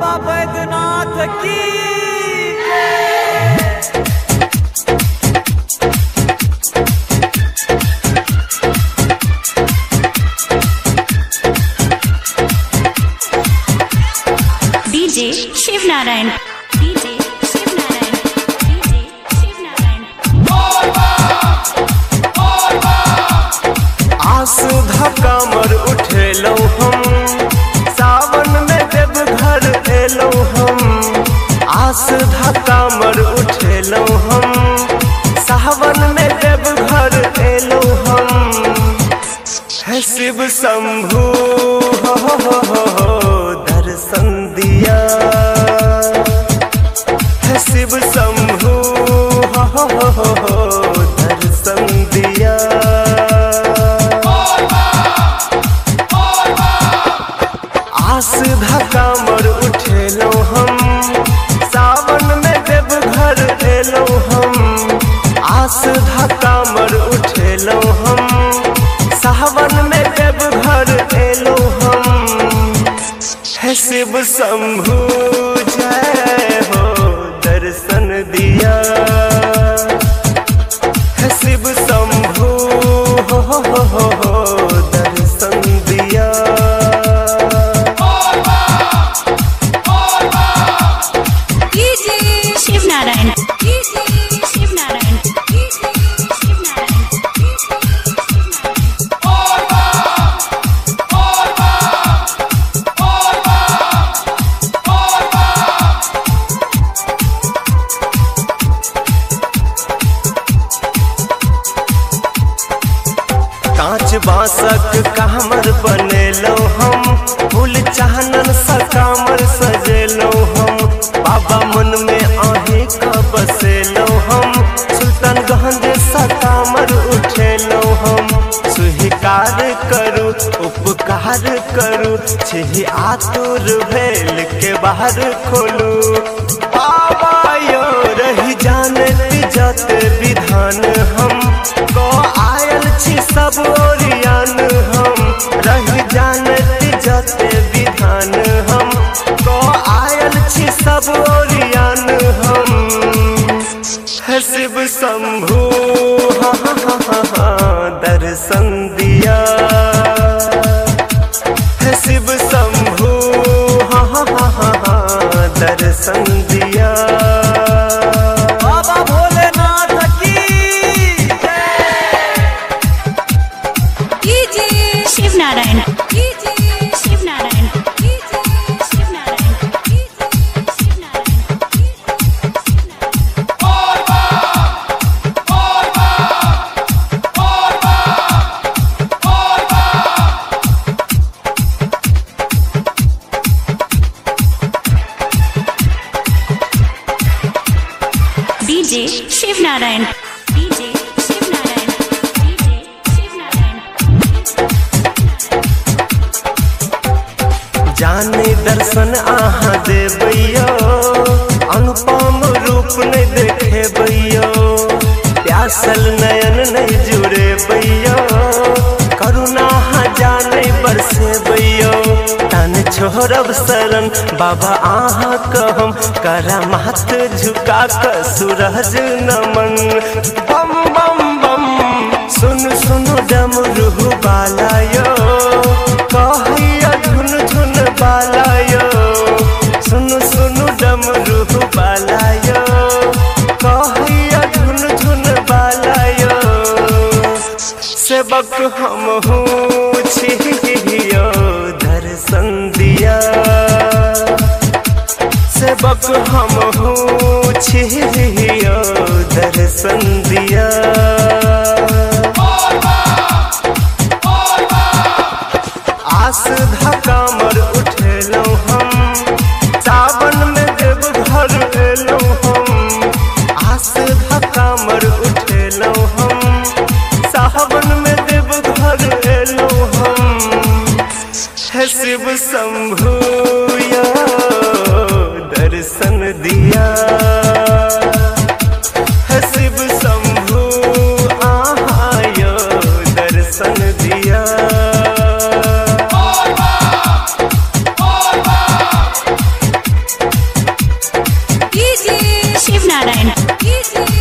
बाबा बैद्यनाथ की DJ Shiv Narayan, DJ Shiv Narayan, DJ Shiv Narayan. आस धकामर उठेलौ हम, सावन में देवघर एलौ हम। आस धकामर उठेलौ हम, सावन में देवघर एलौ हम। है शिव शंभु हो दर्शन दिया, है शिव शंभु हो दर्शन दिया। आस धकामर उठेलौ हम, सावन में देवघर एलौ हम। आस धकामर उठेलौ हम, सावन में देवघर एलौ हम। है शिव शंभु जय हो दर्शन दिया, है शिव शंभु हो दर्शन दिया। शिव नारायण, शिव नारायण, शिव नारायण। कांच बांसक कामर बनेलौ हम, फूल चानन सा कामर सजेलौ हम। बाबा मन में आही का बसेलौ हम, सुल्तानगंज सा कामर उठेलौ हम। स्वीकार करू उपकार करू, छिही आतुर भेल के बाहर खोलू। बाबा यो रही जानत जत विधान हम, को आयल छी सब ओरियान हम। रही जानत जत विधान हम, को आयल छी सब ओरियान हम। है शिव शंभु दर्शन दिया, है शिव शंभु दर्शन दिया। बाबा भोलेनाथ की DJ Shiv Narayan, DJ Shiv Narayan, DJ Shiv Narayan, DJ Shiv Narayan. DJ Shiv Narayan, DJ Shiv Narayan, DJ Shiv Narayan. जाने दर्शन आहाँ देबैयो, अनुपम रूप नहीं देखेबैयो। प्यासल नयन नहीं जुड़ेबैयो, करुणा जाने बरसेबैयो। तन छोड़ब शरण बाबा आहाँ कहम, करा माथ झुका कर सूरज नमन। बम बम बम सुन सुन डमरू बालायो, कहिया धुन धुन बालायो। सुन सुन डमरू बालायो, कहिया धुन धुन बालायो। सेवक हम हूँ छियो दर्शन दिया, सेवक हम हूँ छियो दर्शन दिया। आस धकामर उठेलौ हम, सावन में देवघर एलौ हम। आस धकामर उठेलौ हम, सावन में देवघर एलौ हम। है शिव शंभु यो दर्शन दिया, है शिव शंभु आयो दर्शन दिया। डीजे